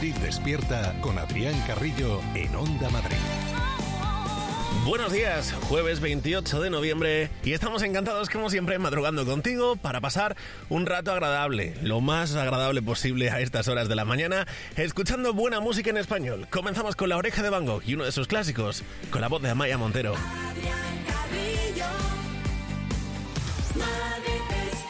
Madrid despierta con Adrián Carrillo en Onda Madrid. Buenos días, jueves 28 de noviembre y estamos encantados como siempre madrugando contigo para pasar un rato agradable, lo más agradable posible a estas horas de la mañana, escuchando buena música en español. Comenzamos con La Oreja de Van Gogh y uno de sus clásicos, con la voz de Amaya Montero. Adrián Carrillo, Madrid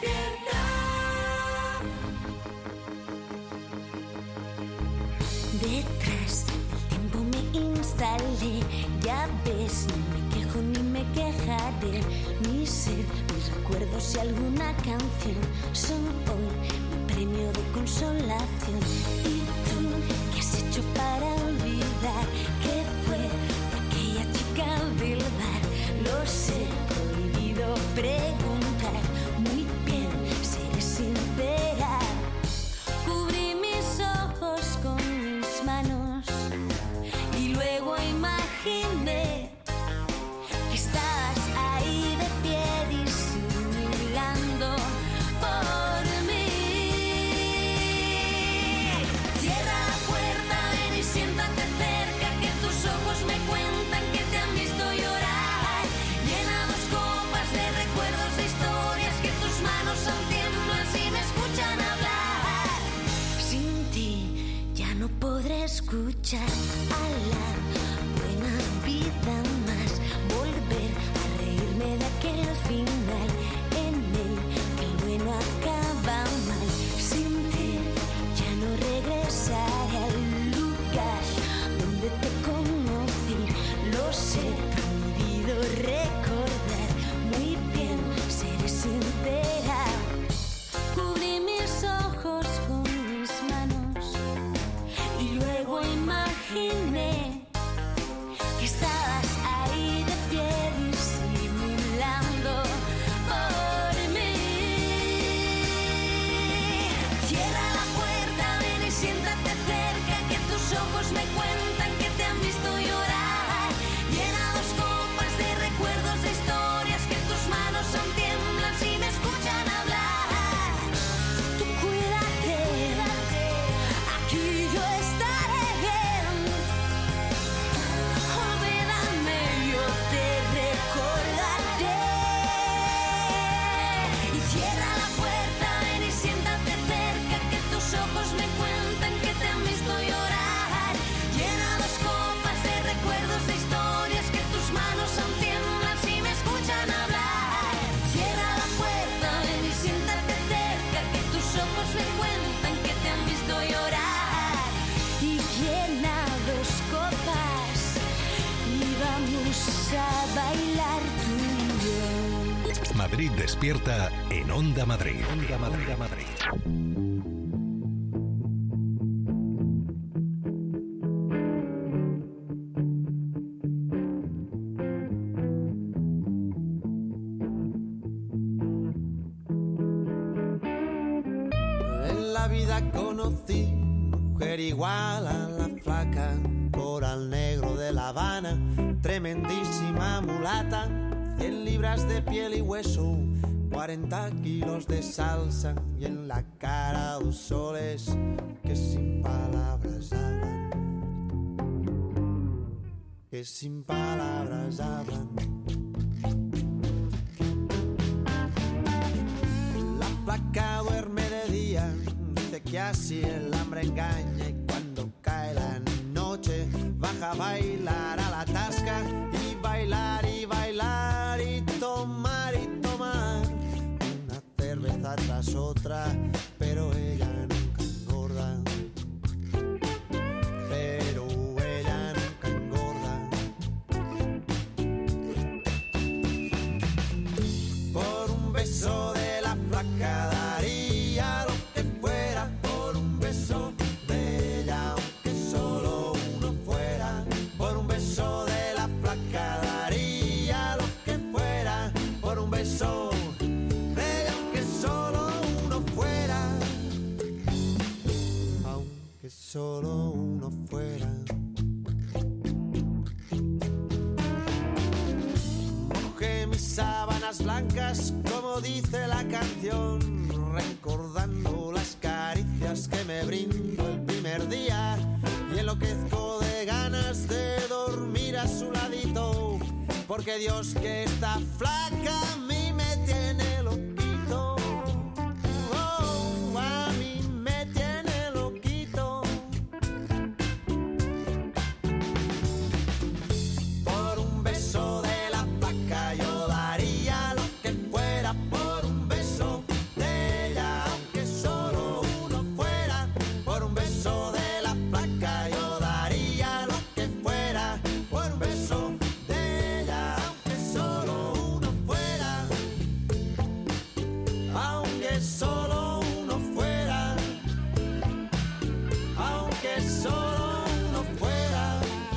despierta. Detrás del tiempo me instalé, ya ves, no me quejo ni me quejaré. Mi ser, mis recuerdos y alguna canción son hoy mi premio de consolación. ¿Y tú qué has hecho para olvidar que fue aquella chica del bar? Lo sé, prohibido preguntar, muy bien, seré sincera. Cubrí mis ojos con mis manos y luego imaginé que estabas ahí de pie disimulando por mí. Cierra la puerta, ven y siéntate cerca, que tus ojos me cuentan que te han visto llorar. Llena dos copas de recuerdos, de historias, que tus manos aún tiemblan si me escuchan hablar. Sin ti ya no podré escuchar a la buena vida más, volver a reírme de aquel final en el que el bueno acaba mal. Sin ti ya no regresaré al lugar donde te conocí. Lo sé, prohibido recordar, muy bien, seré sincera. Cubrí mis ojos con mis manos y luego imaginé que estabas ahí de pie disimulando por mí. Cierra la puerta, ven y siéntate cerca, que tus ojos me cuentan que te han visto llorar. Llena dos copas de recuerdos, de historias, que tus manos aún tiemblan si me escuchan hablar. Tú cuídate, aquí yo estaré bien. Olvídame, yo te recordaré. Y cierra la puerta, ven y siéntate cerca, que tus ojos me cuentan que te han visto llorar. Llena dos copas de recuerdos, de historias, que tus manos aún tiemblan si me escuchan hablar. Cierra la puerta, ven y siéntate cerca, que tus ojos me cuentan que te han visto llorar. Y llena dos copas y vamos a bailar tú y yo. Madrid despierta en Onda Madrid. Onda Madrid. Onda Madrid. En la vida conocí mujer igual a la flaca, coral negro de La Habana, tremendísima mulata, 100 libras de piel y hueso, 40 kilos de salsa y en la cara dos soles que sin palabras hablan, que sin palabras hablan. La flaca duerme de día, dice que así el hambre engaña, y cuando cae la noche baja a bailar a la tasca y bailar y bailar y tomar una cerveza tras otra, pero ella nunca engorda, pero ella nunca engorda. Por un beso de la flaca daría lo que fuera, por un beso de ella aunque solo uno fuera, por un beso de la flaca daría lo que fuera, por un beso de ella aunque solo uno fuera, aunque solo uno fuera. Mojé mis sábanas blancas, como dice la canción, recordando las caricias que me brindó el primer día porque Dios que está flaca a mí me tiene loquito. Oh, a mí me tiene loquito. Por un beso de la flaca yo daría lo que fuera por un beso de ella, aunque solo uno fuera. Por un beso de la flaca yo daría lo que fuera por un beso de ella, aunque solo uno fuera. Aunque solo uno fuera. Aunque solo uno fuera.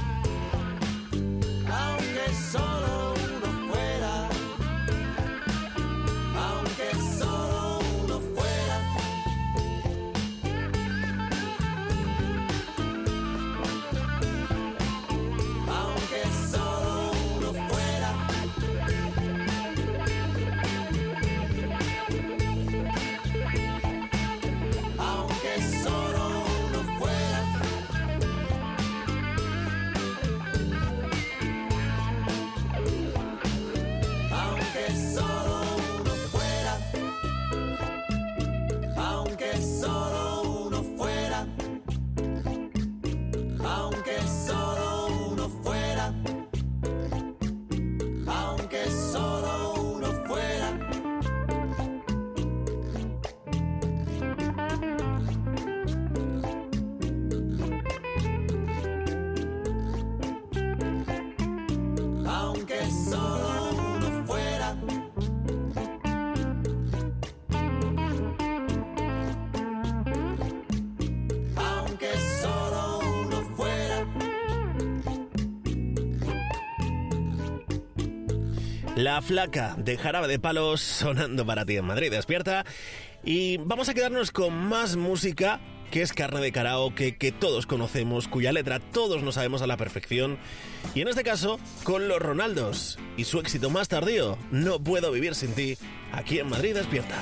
Aunque solo uno fuera. Aunque solo uno fuera. Aunque solo uno fuera. Aunque solo uno fuera. Aunque solo uno fuera. Aunque solo uno fuera. Aunque solo uno fuera. Aunque solo uno fuera. Aunque solo uno fuera. Aunque solo uno fuera. La Flaca de Jarabe de Palos sonando para ti en Madrid Despierta. Y vamos a quedarnos con más música que es carne de karaoke, que todos conocemos, cuya letra todos no sabemos a la perfección. Y en este caso, con los Ronaldos y su éxito más tardío, No puedo vivir sin ti, aquí en Madrid Despierta.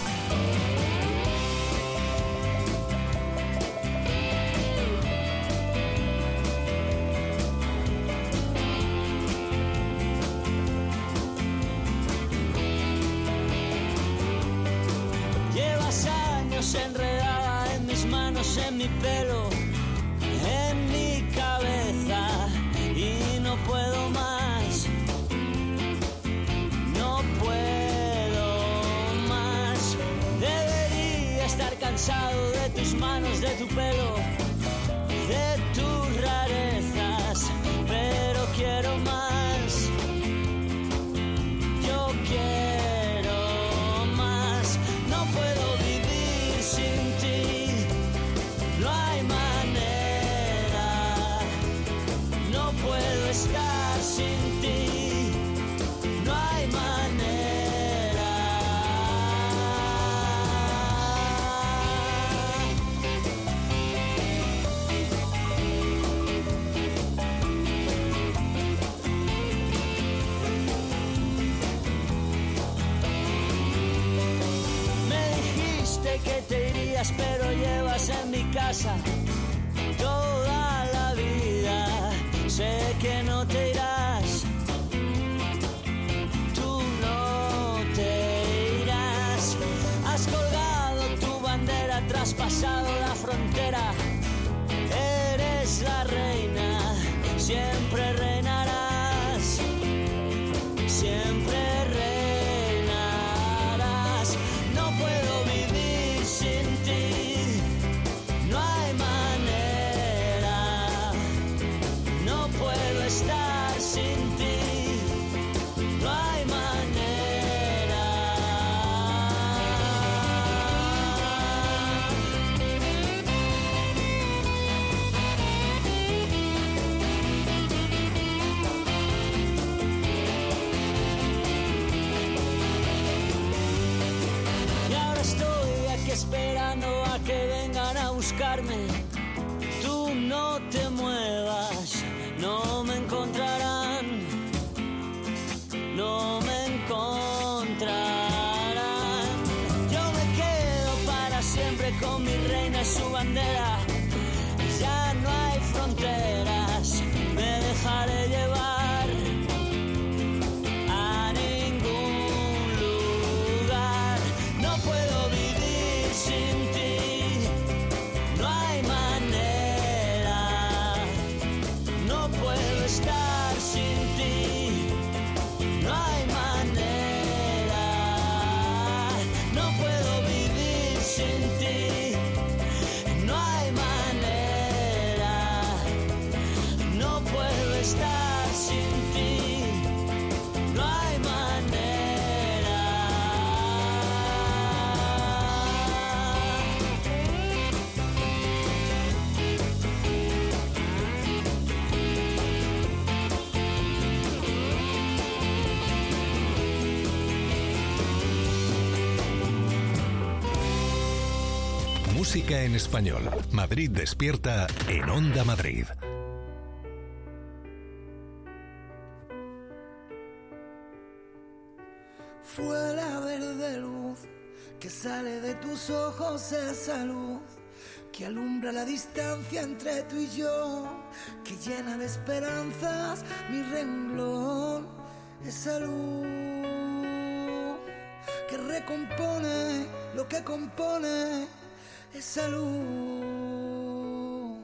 Llevas años enredada en mis manos, en mi pelo, en mi cabeza y no puedo más. No puedo más. Debería estar cansado de tus manos, de tu pelo, de tus rarezas, pero quiero más. Yo quiero más. No puedo vivir sin ti. No hay manera. No puedo estar sin ti. No hay manera. Me dijiste que te irías, pero llevas en mi casa toda la vida. Sé que no te irás. Tú no te irás. Has colgado tu bandera, traspasado la frontera. Eres la reina, siempre reinarás. Siempre reinarás. No puedo vivir sin ti. No hay manera. No puedo estar sin ti. No hay manera. Y ahora estoy aquí esperando a que vengan a buscarme. Tú no te muevas, no me encontrarán. No me encontrarán. Yo me quedo para siempre con mi reina y su bandera. Ya no hay fronteras, me dejaré llevar. sin ti. No hay manera, no puedo estar sin ti. No hay manera. Música en español. Madrid despierta en Onda Madrid. Fue la verde luz que sale de tus ojos, esa luz que alumbra la distancia entre tú y yo, que llena de esperanzas mi renglón, esa luz que recompone lo que compone, esa luz.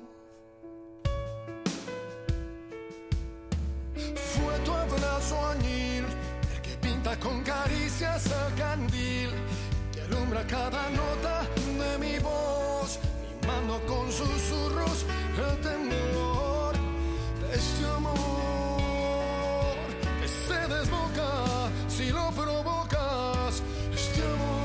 Fue tu abrazo añil, el que pinta con caricias el candil, que alumbra cada nota de mi voz, mimando con susurros el temor de este amor que se desboca si lo provocas, este amor.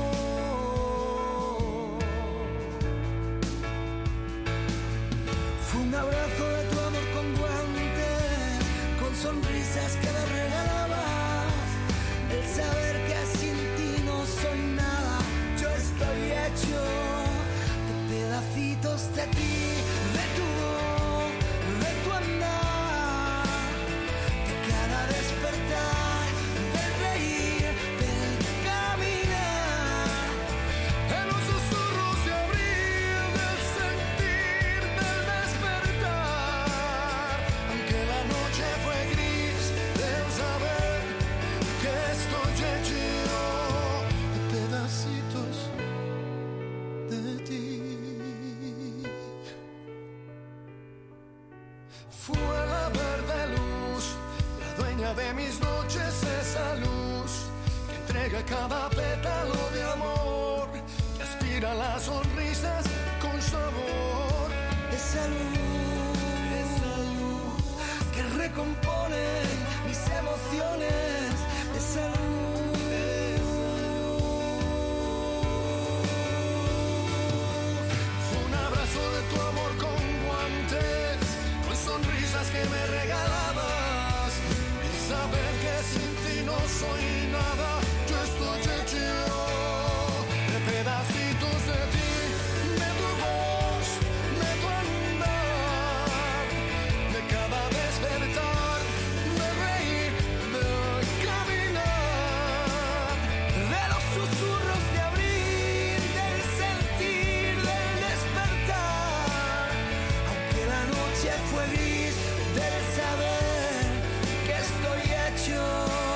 Fue un abrazo de tu amor con guantes, con sonrisas que me regalabas, el saber que sin ti no soy nada, yo estoy hecho de pedacitos de ti, de tu voz, de tu andar, de cada despertar, del reír, del caminar, En los susurros de abril, del sentir, del despertar, aunque la noche fue gris, del saber que estoy hecho de pedacitos de ti. Fue la verde luz, la dueña de mis noches, esa luz que entrega cada pétalo de amor, que aspira las sonrisas con sabor. esa luz que recompone mis emociones, esa luz. Fue un abrazo de tu amor con guantes, con sonrisas que me regalabas, el saber que sin ti no soy nada, yo estoy hecho de pedacitos de ti, de tu voz, de tu andar, de cada despertar, de reír, de caminar, De los susurros de abril, del sentir, del despertar, aunque la noche fue gris, del saber que estoy hecho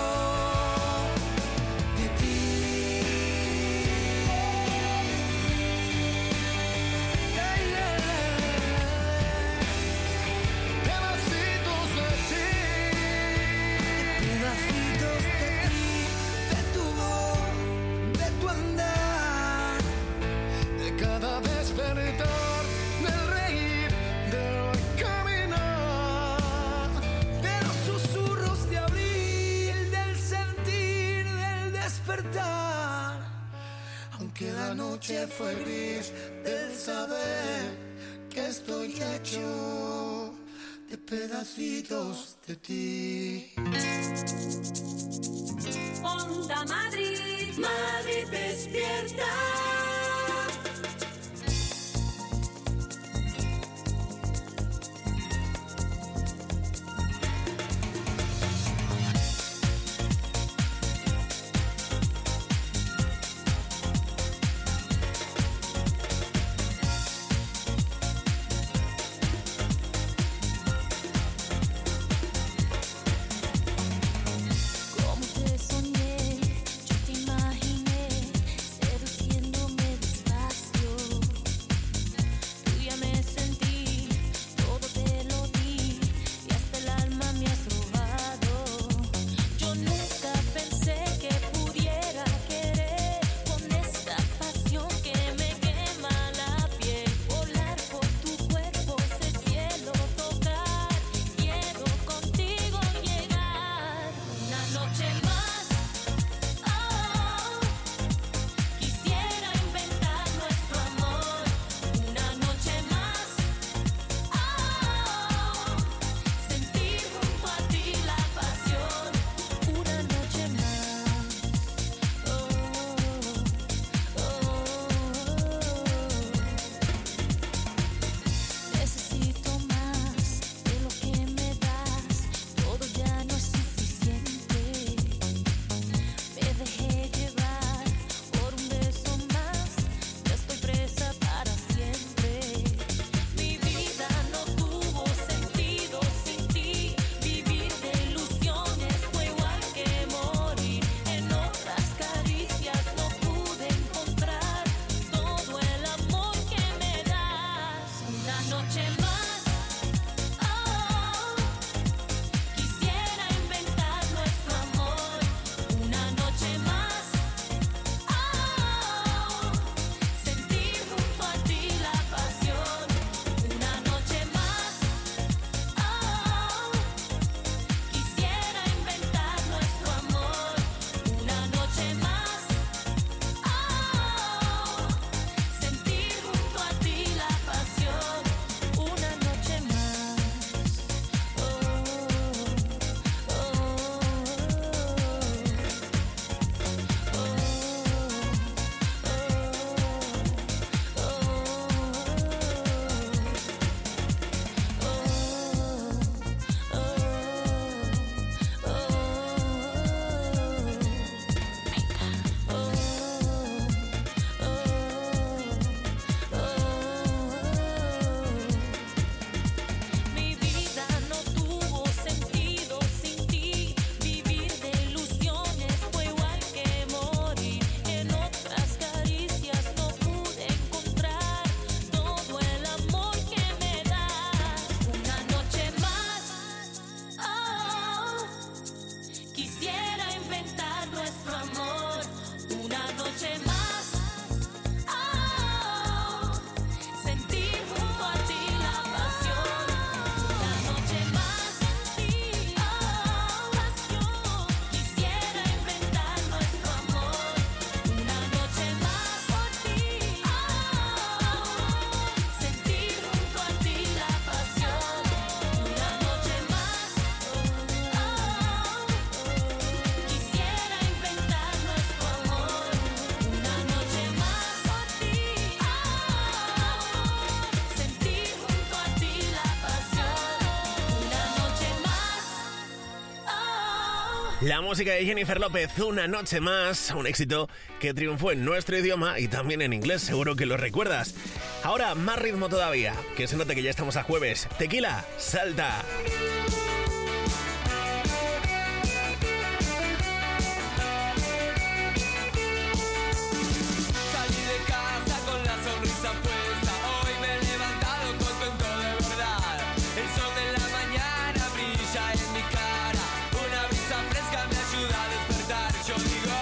de ti. pedacitos de ti. Pedacitos de ti, de tu voz, de tu andar, De cada despertar, del reír, del caminar, de los susurros de abril, del sentir, del despertar, aunque la noche fue gris, del saber que estoy hecho de pedacitos de ti. Onda Madrid, Madrid despierta. Como te soñé, yo te imaginé, seduciéndome La música de Jennifer López, Una noche más, un éxito que triunfó en nuestro idioma y también en inglés, seguro que lo recuerdas. Ahora, más ritmo todavía, que se note que ya estamos a jueves. Tequila, salta. Salí de casa con la sonrisa puesta, hoy me he levantado contento de verdad. El sol de la mañana brilla en mi cara, una brisa fresca me ayuda a despertar. Yo digo,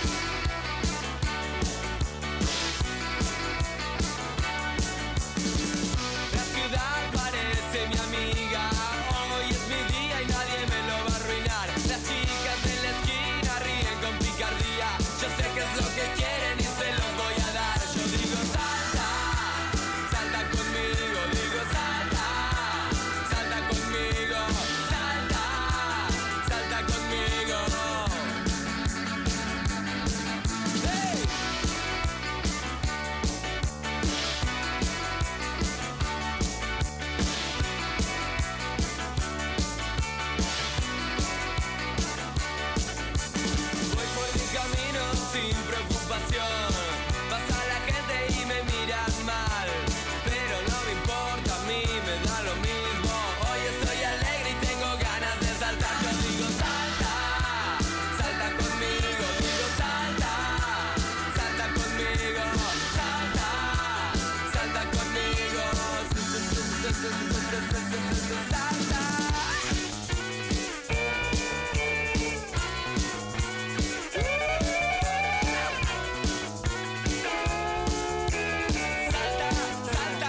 la ciudad parece mi amiga, hoy es mi día y nadie me lo va a arruinar. Las chicas de la esquina ríen con picardía, yo sé que es lo que quieren y se los voy a dar. Yo digo salta, salta conmigo, digo salta, salta conmigo, salta, salta conmigo. Hey. Voy por mi camino sin preocupación, pasa la gente y me miran mal, pero no me importa, a mí me da lo mismo. Hoy estoy alegre y tengo ganas de saltar. Yo digo salta, salta conmigo, digo salta, salta conmigo, salta, salta conmigo, salta. Salta, salta.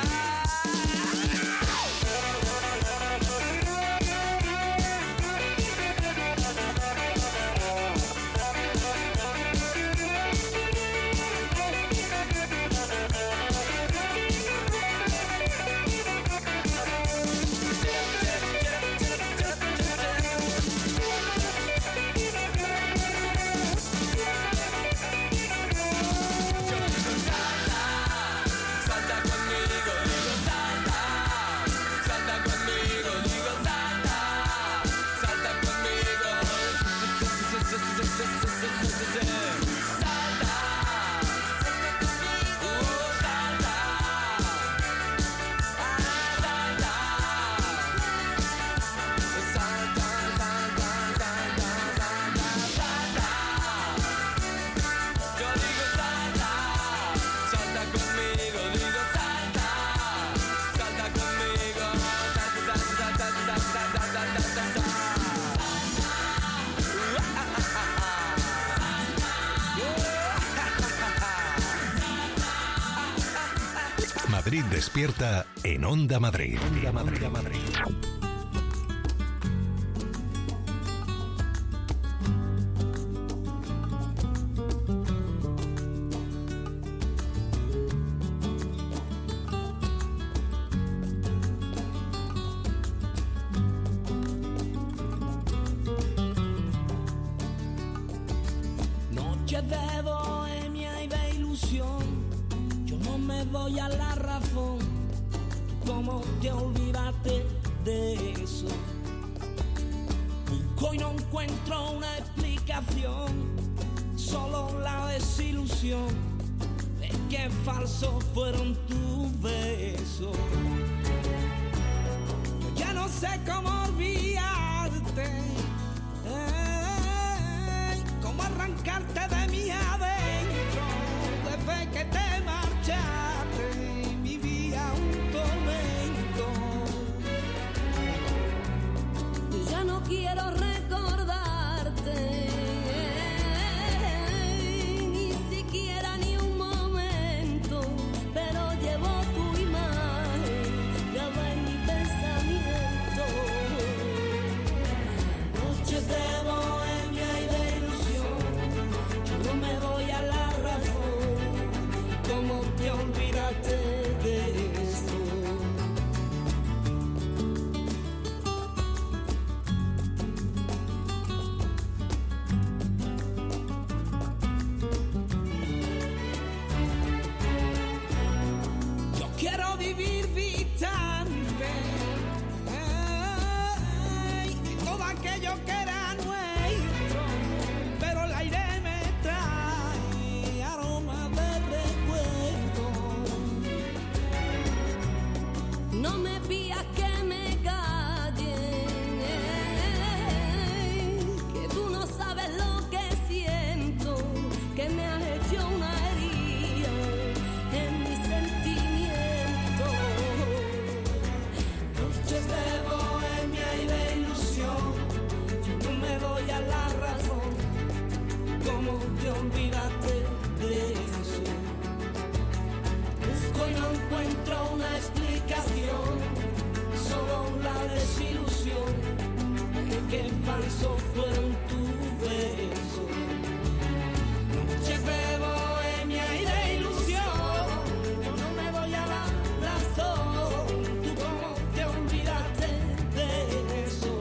Salta conmigo, digo salta, salta conmigo, digo salta, salta conmigo, salta, yo digo salta, salta conmigo, digo salta, salta conmigo, salta, salta, salta, salta, salta, salta, Madrid despierta en Onda Madrid. Onda Madrid. Noches de bohemia y de ilusión, yo no me doy a la razón. ¿Cómo te olvidaste de eso? Busco y no encuentro una explicación, solo la desilusión de que falsos fueron tus besos. Yo ya no sé cómo olvidarte, cómo arrancarte de mi adentro. Desde que te marchaste vivía un tormento. Yo ya no quiero recordarte, ni siquiera ni un momento, pero llevo tu imagen grabada en mi pensamiento. Noches de bohemia y de ilusión, yo no me doy a la razón. ¿Cómo te olvidaste de esto? Yo quiero vivir distante, de todo aquello que era nuestro. desilusión, que falso fueron tu beso. Noches de bohemia y de ilusión, yo no me doy a la razón. Tú cómo te olvidaste de eso.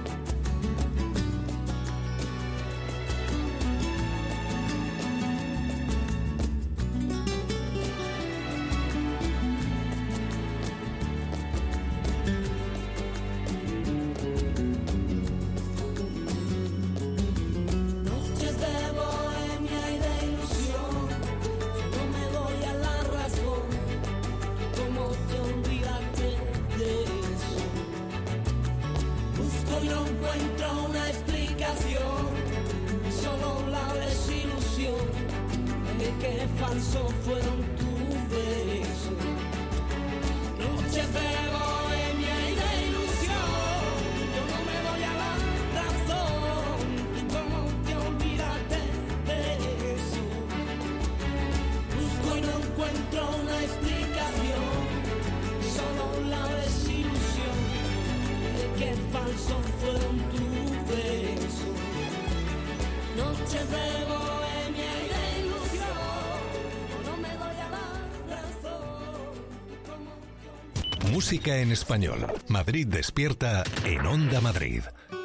Noches de bohemia y de ilusión, yo no me doy a la razón. ¿Cómo te olvidaste de eso? Busco y no encuentro una explicación, solo la desilusión de que falso fueron tus besos. Noches de bohemia y de ilusión, yo no me doy a la razón. ¿Tú cómo te olvidaste de eso? Busco y no encuentro una explicación, solo la desilusión de que falso fueron tus besos. Noches de bohemia y de ilusión, yo no me doy a la razón. ¿Tú cómo te Música en español. Madrid despierta en Onda Madrid.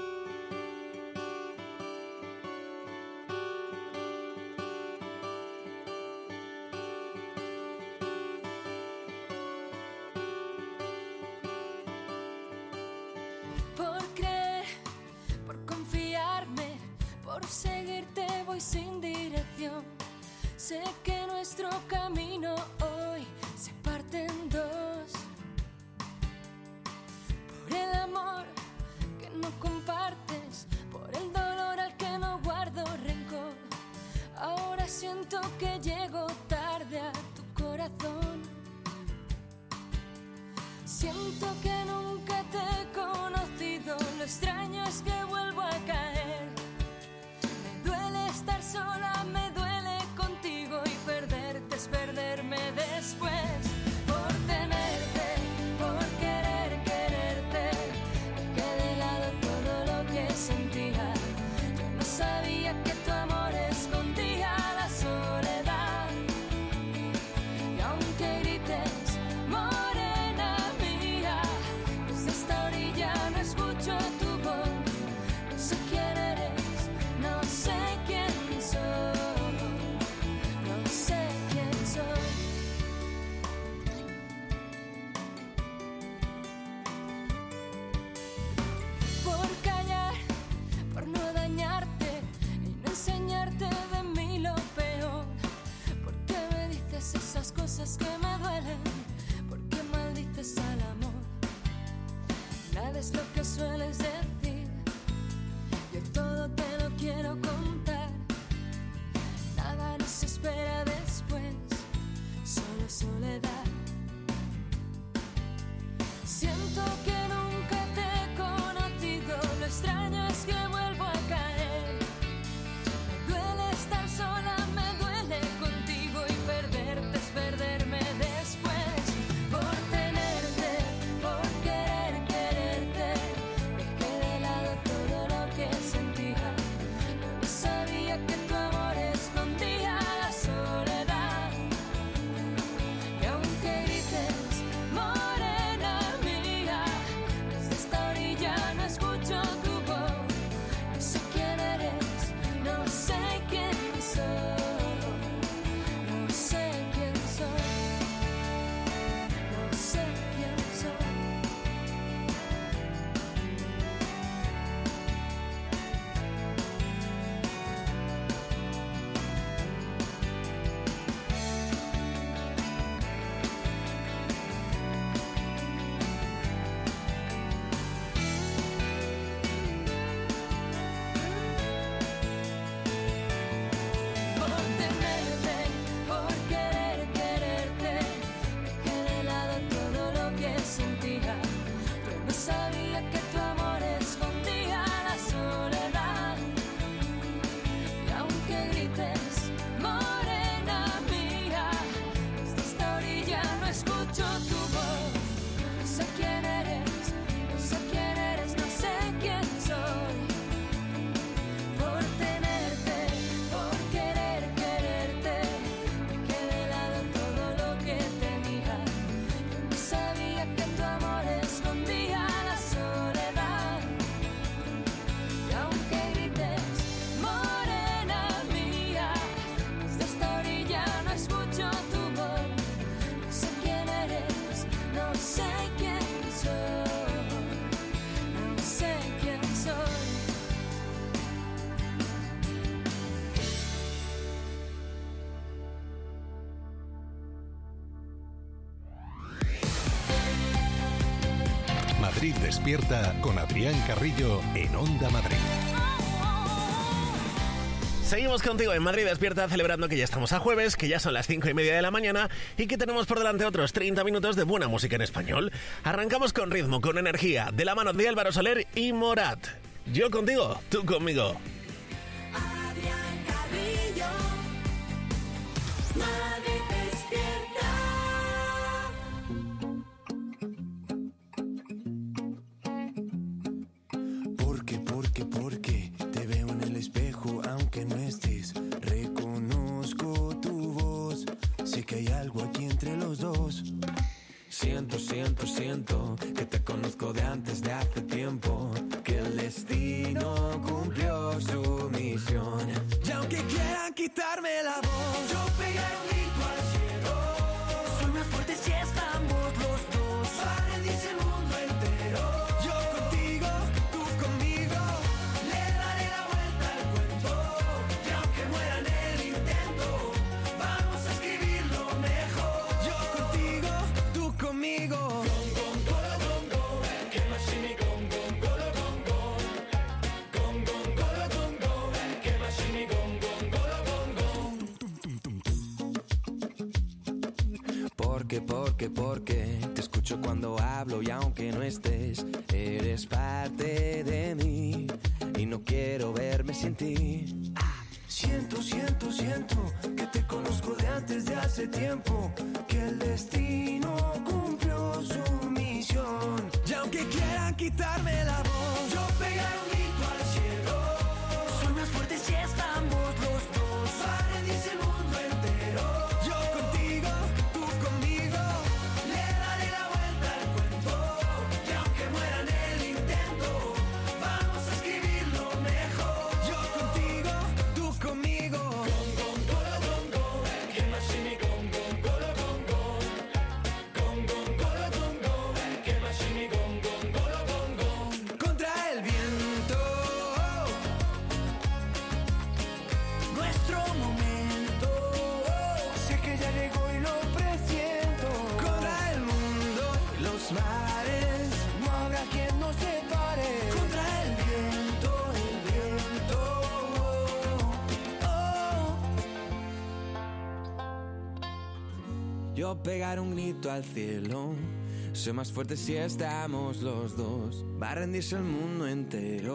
Por creer, por confiarme, por seguirte voy sin dirección. Sé que nuestro camino hoy se parte en dos. Por el amor que no compartes, por el dolor al que no guardo rencor. Ahora siento que llego tarde a tu corazón. Siento que nunca te he conocido, lo extraño es que vuelvo a caer. Me duele estar sola, me duele contigo y perderte es perderme después. Por tenerte, por querer quererte, dejé de lado todo lo que sentía. Yo no sabía que tu amor escondía la soledad. Y aunque grites, morena mía, desde esta orilla no escucho tu voz. No sé quién eres, no sé quién soy, no sé quién soy. Por callar, por no dañarte y no enseñarte de mí lo peor. ¿Por qué me dices esas cosas que me duelen? ¿Por qué maldices al amor? Nada es lo que sueles decir, yo todo te lo quiero contar. Nada nos espera después, solo soledad. Siento que nunca te he conocido, lo extraño es que vuelvo a caer. Me duele estar sola, me duele contigo y perderte es perderme después. Por tenerte, por querer quererte, dejé de Madrid Despierta con Adrián Carrillo en Onda Madrid. Seguimos contigo en Madrid Despierta, celebrando que ya estamos a jueves, que ya son las 5:30 de la mañana y que tenemos por delante otros 30 minutos de buena música en español. Arrancamos con ritmo, con energía, de la mano de Álvaro Soler y Morat. Yo contigo, tú conmigo. Adrián Carrillo, Madrid Despierta. Porque te veo en el espejo aunque no estés. Reconozco tu voz, sé que hay algo aquí entre los dos. Siento que te conozco de antes de hace tiempo, que el destino cumplió su misión. Y aunque quieran quitarme la voz, yo pegaré un grito al cielo. Soy más fuerte si estamos los dos. Para rendirse el mundo entero. Yo contigo, tú conmigo. Le daré la vuelta al cuento. Y aunque muera en el intento, vamos a escribirlo mejor. Yo contigo, tú conmigo. Porque te escucho cuando hablo y aunque no estés, eres parte de mí y no quiero verme sin ti. Siento que te conozco de antes de hace tiempo, que el destino cumplió su misión. Y aunque quieran quitarme la voz, yo pegaré un grito al cielo. Soy más fuerte si estamos los dos. Para rendirse el mundo entero. Yo contigo, tú conmigo. Le daré la vuelta al cuento. Y aunque muera en el intento, vamos a escribirlo mejor. Yo contigo, tú conmigo. Contra el viento, nuestro momento. Sé que ya llegó y lo presiento. Contra el mundo, los mares, no habrá quien nos separe. Contra el viento, Yo pegaré un grito al cielo. Soy más fuerte si estamos los dos. Va a rendirse el mundo entero.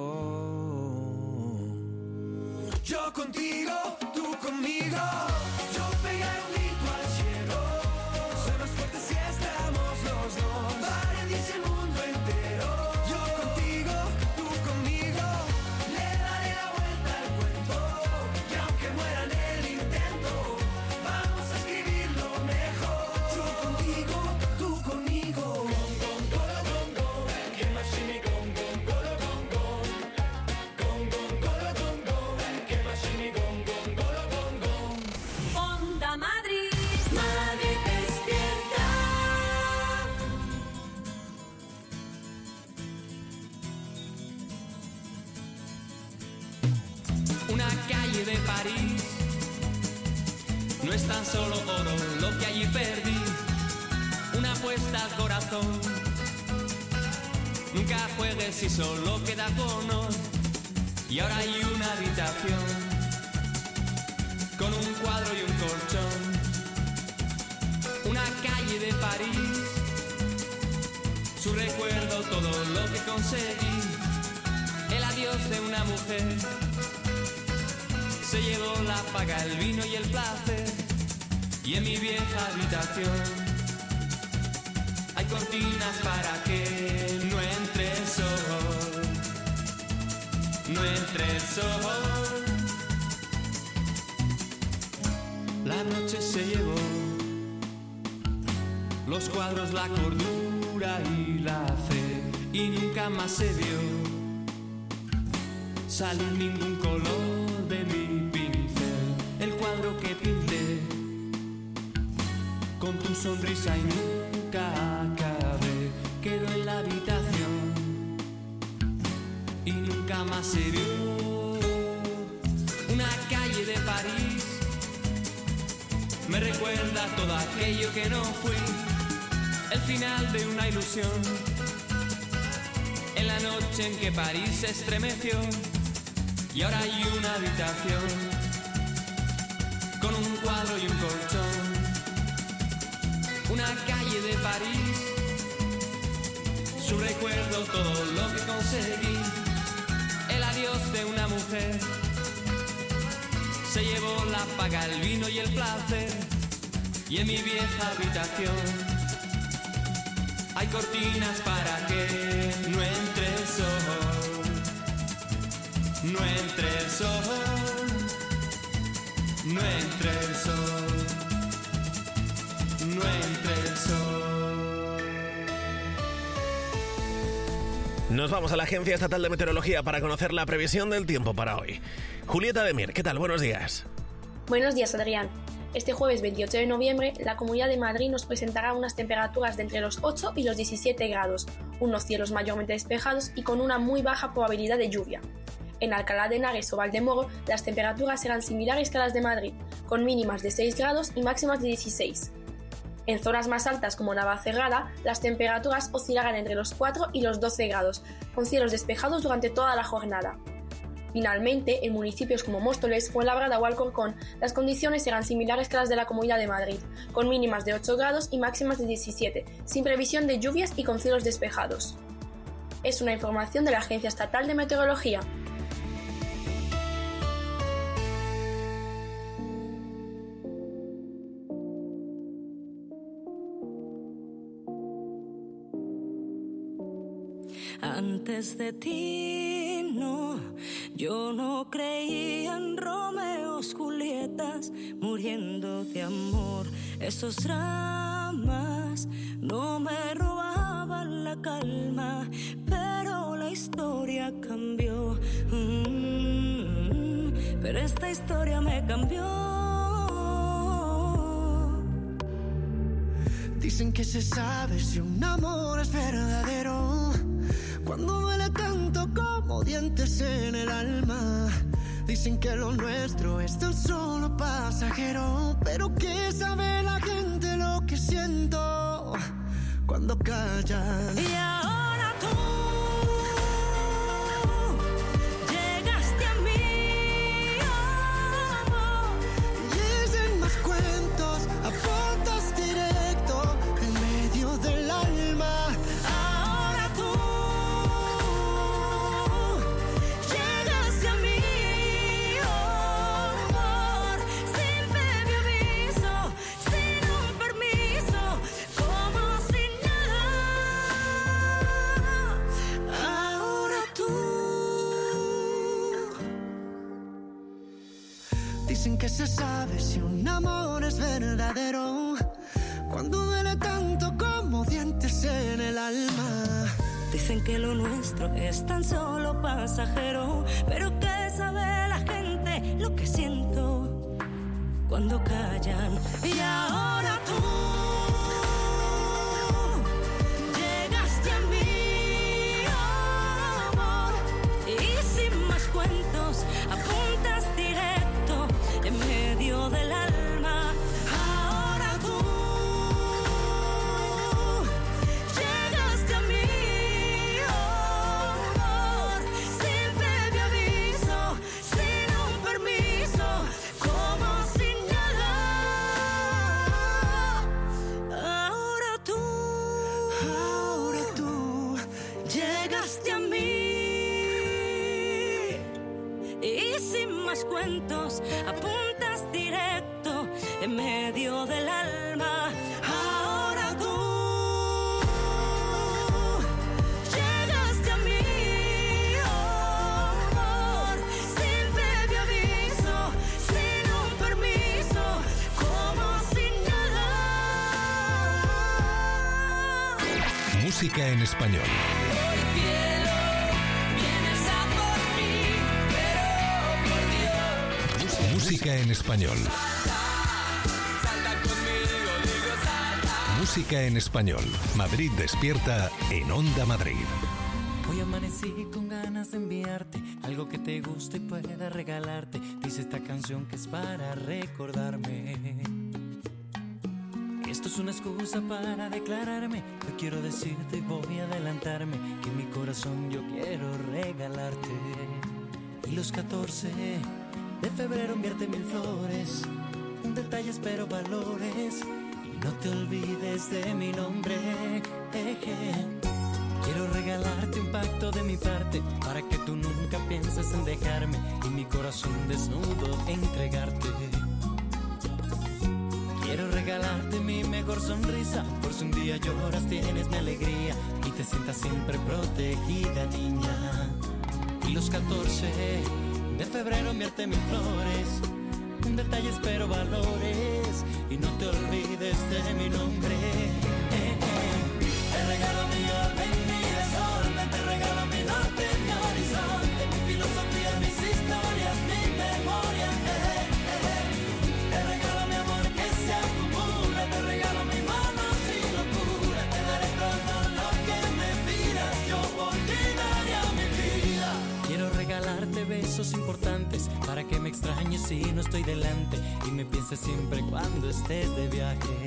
Yo contigo, tú conmigo. Yo pegaré un grito al cielo. Soy más fuerte si estamos los dos. Va a rendirse el mundo entero. Yo contigo, tú conmigo. Le daré la vuelta al cuento. Y aunque muera en el intento, vamos a escribirlo mejor. Yo contigo, tú conmigo. Onda Madrid, Madrid Despierta. Una calle de París no es tan solo oro lo que allí perdí. Una apuesta al corazón. Nunca juegues si solo queda honor. Y ahora hay una habitación con un cuadro y un colchón. Una calle de París, su recuerdo, todo lo que conseguí. El adiós de una mujer se llevó la paga, el vino y el placer. Y en mi vieja habitación hay cortinas para que no entre el sol. No entre el sol. La noche se llevó los cuadros, la cordura y la fe. Y nunca más se vio salir ningún color de mi pincel. El cuadro que pinté con tu sonrisa y nunca acabé quedó en la habitación y nunca más se vio. Una calle de París me recuerda todo aquello que no fui, el final de una ilusión. en la noche en que París se estremeció y ahora hay una habitación con un cuadro y un colchón, una calle de París, su recuerdo, todo lo que conseguí, el adiós de una mujer, se llevó la paga, el vino y el placer, y en mi vieja habitación hay cortinas para que no entre el sol, no entre el sol, no entre el sol, no entre el sol. Nos vamos a la Agencia Estatal de Meteorología para conocer la previsión del tiempo para hoy. Julieta Demir, ¿qué tal? Buenos días. Buenos días, Adrián. Este jueves 28 de noviembre, la Comunidad de Madrid nos presentará unas temperaturas de entre los 8 y los 17 grados, unos cielos mayormente despejados y con una muy baja probabilidad de lluvia. En Alcalá de Henares o Valdemoro, las temperaturas serán similares que las de Madrid, con mínimas de 6 grados y máximas de 16. En zonas más altas como Navacerrada, las temperaturas oscilarán entre los 4 y los 12 grados, con cielos despejados durante toda la jornada. Finalmente, en municipios como Móstoles, Fuenlabrada o Alcorcón, las condiciones serán similares que las de la Comunidad de Madrid, con mínimas de 8 grados y máximas de 17, sin previsión de lluvias y con cielos despejados. Es una información de la Agencia Estatal de Meteorología. Antes de ti, no, yo no creía en Romeos, Julietas, muriendo de amor. Esos dramas no me robaban la calma, pero la historia cambió. Pero esta historia me cambió. Dicen que se sabe si un amor es verdadero cuando duele tanto como dientes en el alma. Dicen que lo nuestro es tan solo pasajero, pero ¿qué sabe la gente lo que siento cuando callan? Y ahora tú llegaste a mí, amor. Y dicen más cuentos, apuntas directo en medio del alma. Dicen que se sabe si un amor es verdadero cuando duele tanto como dientes en el alma. Dicen que lo nuestro es tan solo pasajero, pero ¿qué sabe la gente lo que siento cuando callan? Y ahora tú llegaste a mí, amor, y sin más cuentos apuntas directo en medio del alma. Ahora tú llegaste a mí, amor, sin previo aviso, sin un permiso, como sin nada. Ahora tú llegaste a mí, y sin más cuentos apuntas directo en medio del alma. Ahora tú llegaste a mí, amor, sin previo aviso, sin un permiso, como sin nada. Música en español. Por cielo, vienes a por mí, pero por Dios. Música en español. Salta conmigo, digo salta. Música en español. Madrid despierta en Onda Madrid. Hoy amanecí con ganas de enviarte algo que te guste y pueda regalarte. Dice esta canción que es para recordarme. Esto es una excusa para declararme. Yo quiero decirte y voy a adelantarme que mi corazón yo quiero regalarte. Y los 14 de febrero enviarte 1000 flores, detalles pero valores, y no te olvides de mi nombre. Quiero regalarte un pacto de mi parte para que tú nunca pienses en dejarme y mi corazón desnudo entregarte. Quiero regalarte mi mejor sonrisa, por si un día lloras tienes mi alegría y te sientas siempre protegida, niña. Y los 14 de febrero enviarte 1000 flores, detalles pero valores, y no te olvides de mi nombre. Te regalo mi orden, mi desorden, te regalo mi norte, mi horizonte, mi filosofía, mis historias, mi memoria. Te regalo mi amor que se acumula, te regalo mi mano sin locura, te daré todo lo que me pidas, yo por ti daría mi vida. Quiero regalarte besos importantes para que me extrañes si no estoy delante y me pienses siempre cuando estés de viaje.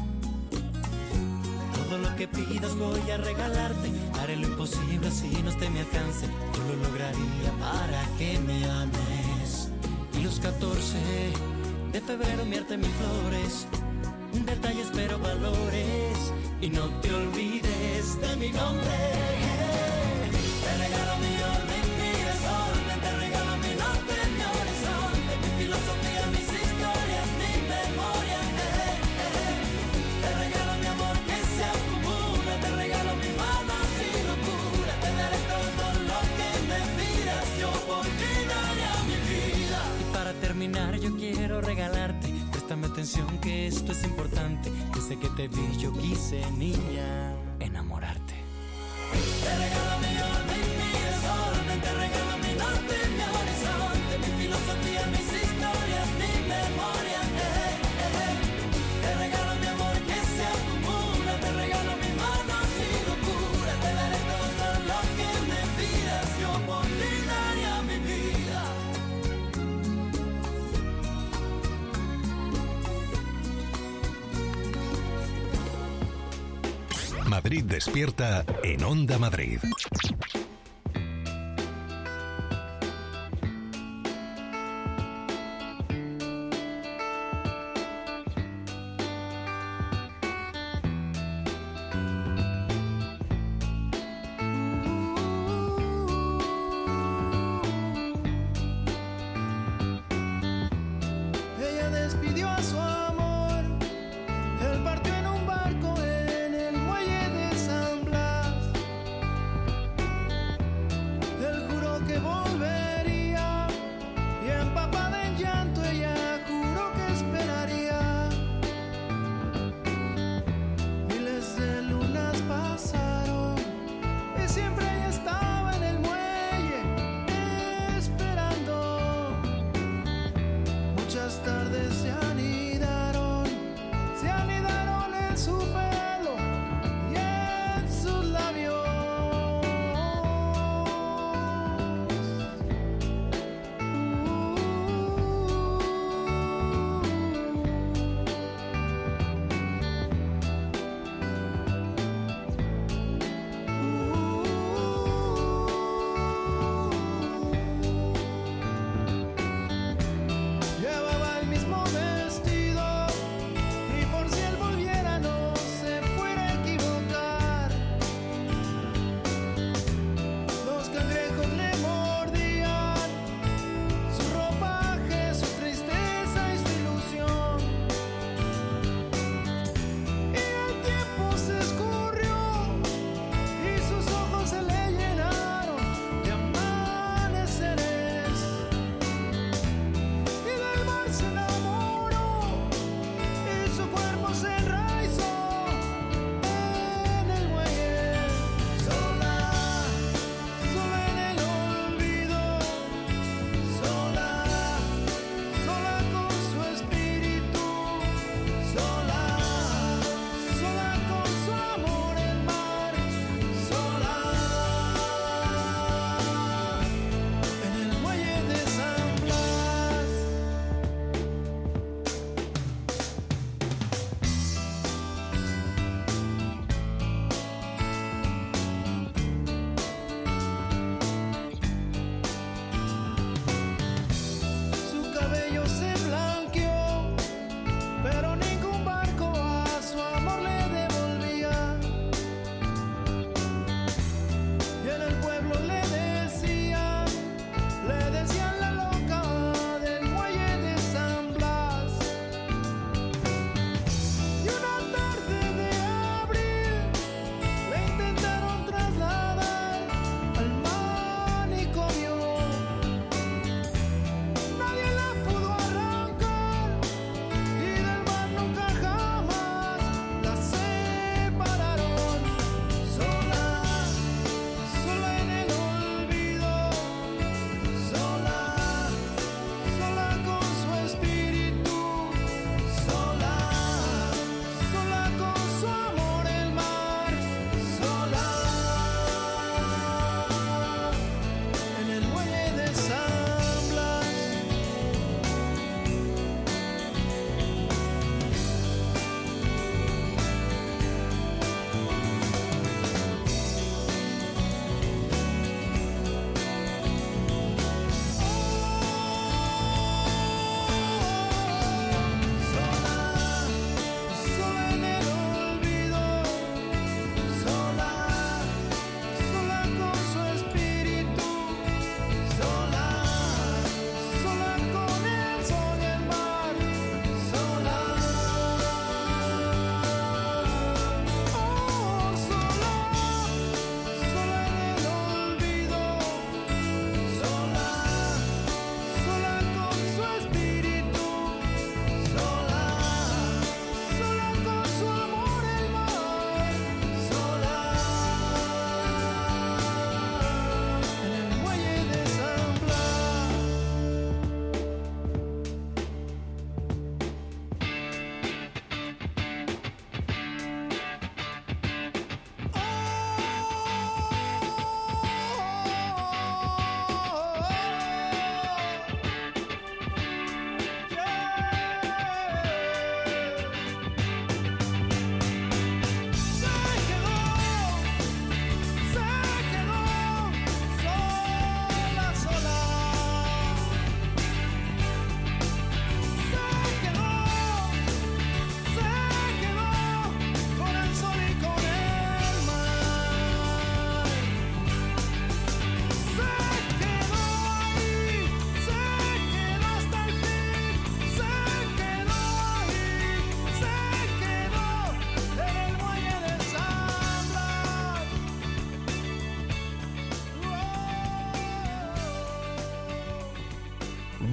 Todo lo que pidas voy a regalarte, haré lo imposible si no esté a mi alcance, yo lo lograría para que me ames. Y los 14 de febrero enviarte 1000 flores, detalles pero valores, y no te olvides de mi nombre. Te regalo mi orden, mi desorden, te regalo mi norte, mi horizonte, mi filosofía, mis historias, mi memoria. Te regalo mi amor que se acumula, te regalo mi mano sin locura, te daré todo lo que me pidas, yo por ti daría mi vida. Y para terminar yo quiero regalarte, préstame atención que esto es importante, desde que te vi yo quise, niña, enamorarte. Te regalo mi orden, mi desorden, te regalo mi norte, mi horizonte, mi filosofía, mis historias, mi memoria. Te regalo mi amor que se acumula, te regalo mi mano sin locura, te daré todo lo que me pidas, yo por ti daría mi vida. Madrid despierta en Onda Madrid. Ella despidió a su amor, él partió en un barco en el muelle de San Blas.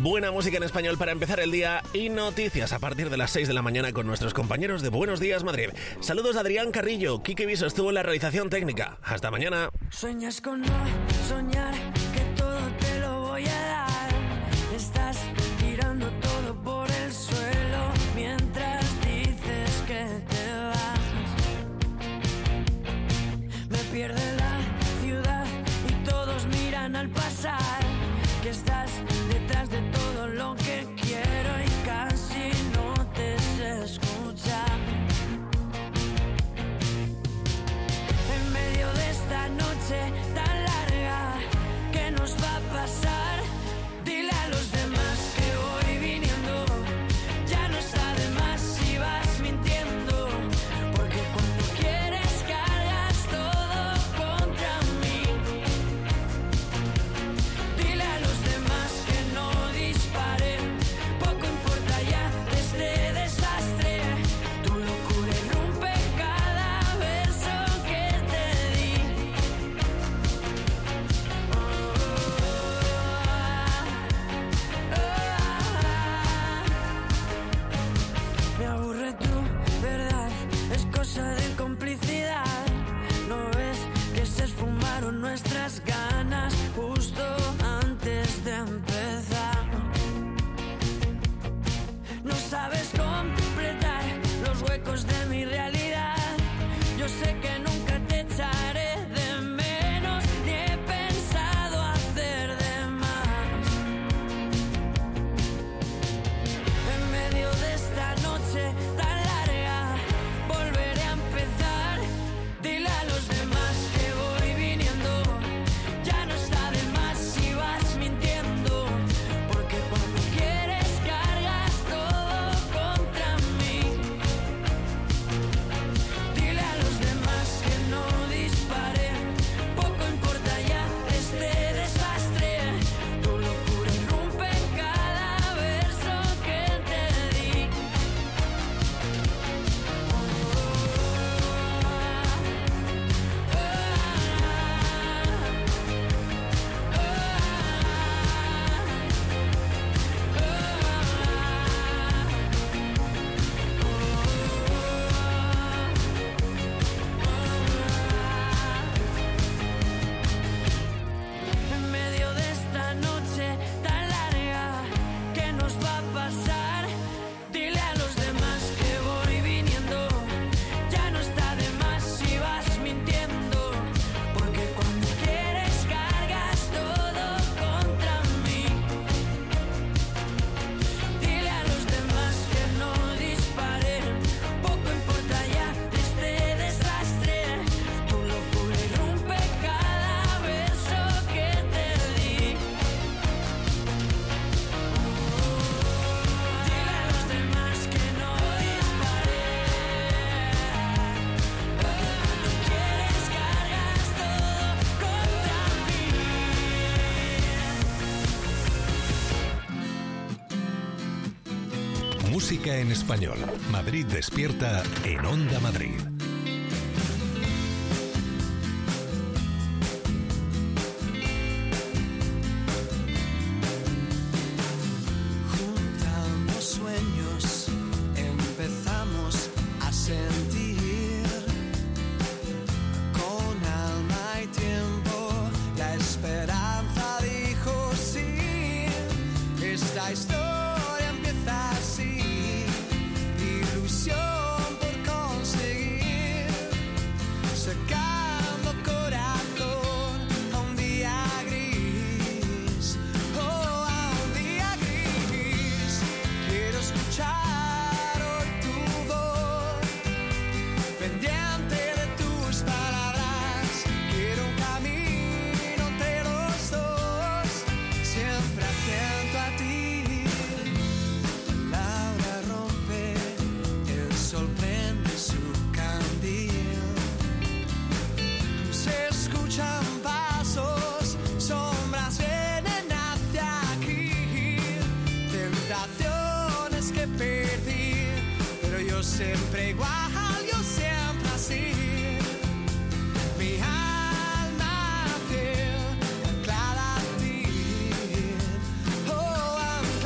Buena música en español para empezar el día y noticias a partir de las 6 de la mañana con nuestros compañeros de Buenos Días Madrid. Saludos a Adrián Carrillo, Quique Viso estuvo en la realización técnica. Hasta mañana. Sueñas con no soñar, que todo te lo voy a dar. Estás tirando todo por el suelo mientras dices que te vas. Me pierde la ciudad y todos miran al pasar, que estás detrás de todo lo que quiero y casi no te sé escuchar. En medio de esta noche tan larga, ¿qué nos va a pasar? Dile a los demás que voy viniendo, ya no está de más si vas mintiendo, porque cuando quieres cargas todo contra mí. Dile a los demás que no disparen, poco importa ya este desastre, tu locura irrumpe cada verso que te di. Me aburre tu verdad, es cosa de complicidad. ¿No ves que se esfumaron nuestras ganas justo antes de empezar? No sabes completar los huecos de mi realidad. Yo sé que nunca te echaré de menos, ni he pensado hacer de más. En medio de esta noche tan larga, volveré a empezar. Dile a los demás que voy viniendo, ya no está de más si vas mintiendo, porque cuando quieres cargas todo contra mí. Dile a los demás que no disparen, poco importa ya este desastre, tu locura irrumpe cada verso que te di. En medio de esta noche tan larga, ¿qué nos va a pasar? Dile a los demás que voy viniendo, ya no está de más si vas mintiendo, porque cuando quieres cargas todo contra mí. Dile a los demás que no disparen, poco importa ya este desastre, tu locura irrumpe cada verso que te di. Dile a los demás que no disparen, porque cuando quieres cargas todo contra mí. Música en español. Madrid despierta en Onda Madrid. Juntamos sueños, empezamos a sentir con alma y tiempo. La esperanza dijo sí. Esta historia empieza así, ilusión por conseguir, sacando corazón a un día gris, oh, a un día gris. Quiero escuchar hoy tu voz, pendiente de tus palabras. Quiero un camino entre los dos, siempre atento a ti. Palabra rompe, el sol prende su candil. Se escuchan pasos, sombras vienen hacia aquí. Tentaciones que perdí, pero yo siempre igual, yo siempre así. Mi alma fiel, anclada a ti. Oh,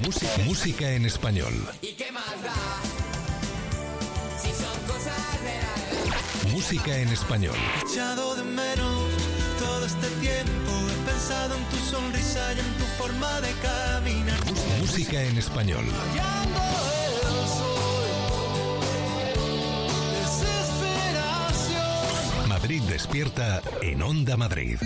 Música en español. ¿Y qué más da? Si son cosas de la... Música en español. He echado de menos todo este tiempo. He pensado en tu sonrisa y en tu forma de caminar. Música en español. Rayando el sol. Desesperación. Madrid despierta en Onda Madrid.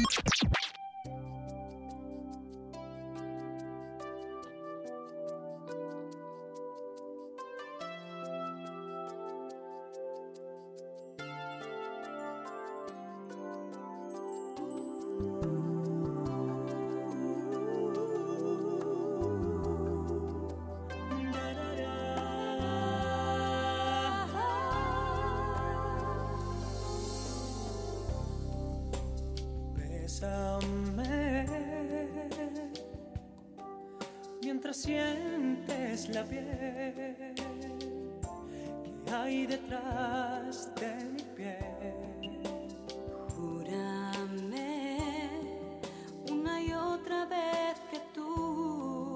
Bésame mientras sientes la piel que hay detrás de mi piel. Júrame una y otra vez que tú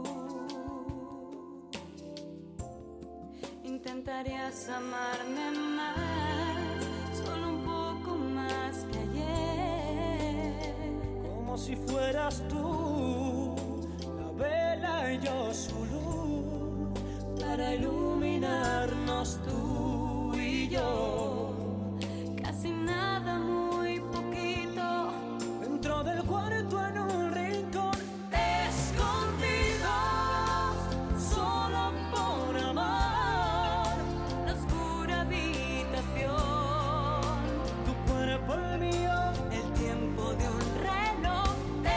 intentarías amarme más, solo un poco más que ayer. Como si fueras tú la vela y yo su luz para iluminarnos tú y yo. Casi nada, muy poquito, Dentro del cuarto en un rincón, escondidos, solo por amar, la oscura habitación, tu cuerpo el mío, el tiempo de un reloj,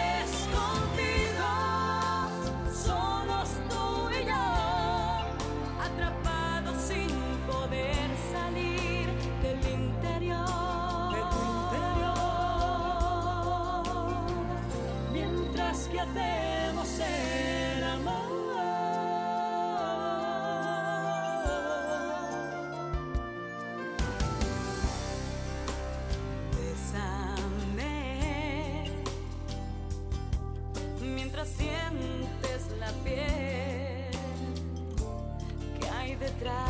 escondidos, solos tú y yo, atrapados sin poder salir del interior, de tu interior, mientras que hacemos el amor. Bésame mientras sientes la piel que hay detrás